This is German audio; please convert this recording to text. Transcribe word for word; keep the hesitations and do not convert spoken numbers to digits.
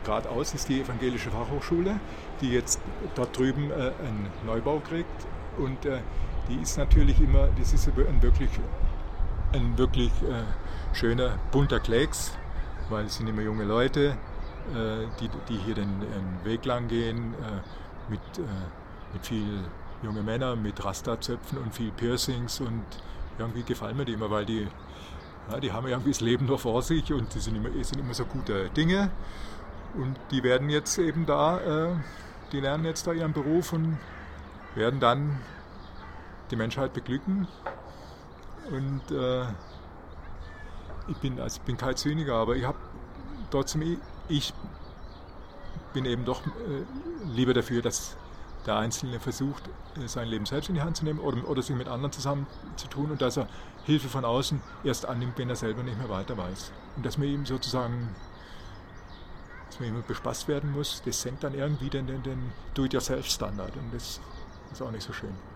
geradeaus ist die Evangelische Fachhochschule, die jetzt dort drüben äh, einen Neubau kriegt. Und äh, die ist natürlich immer, das ist ein wirklich, ein wirklich äh, schöner, bunter Klecks, weil es sind immer junge Leute, äh, die, die hier den, den Weg lang gehen, äh, mit, äh, mit viel junge Männern, mit Rasta-Zöpfen und viel Piercings, und irgendwie gefallen mir die immer, weil die, ja, die haben irgendwie das Leben noch vor sich und die sind immer, sind immer so gute Dinge, und die werden jetzt eben da, äh, die lernen jetzt da ihren Beruf und werden dann die Menschheit beglücken. Und äh, ich bin, also ich bin kein Zyniker, aber ich habe trotzdem, ich bin eben doch äh, lieber dafür, dass der Einzelne versucht, sein Leben selbst in die Hand zu nehmen oder, oder sich mit anderen zusammen zu tun, und dass er Hilfe von außen erst annimmt, wenn er selber nicht mehr weiter weiß. Und dass man ihm sozusagen, dass man immer bespaßt werden muss, das senkt dann irgendwie den, den, den Do-it-yourself-Standard, und das ist auch nicht so schön.